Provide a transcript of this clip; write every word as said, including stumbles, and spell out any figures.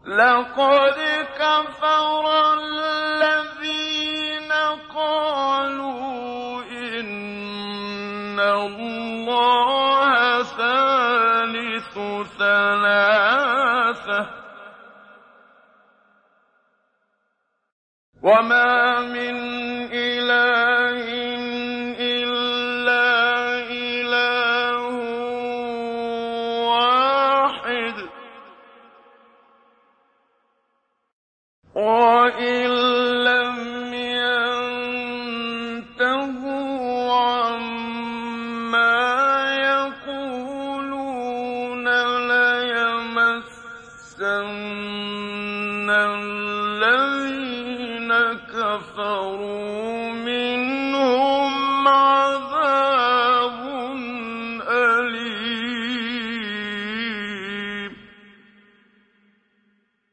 لقد كفر الذين قالوا إن الله ثالث ثلاثة وما من إله إلا إله واحد وإن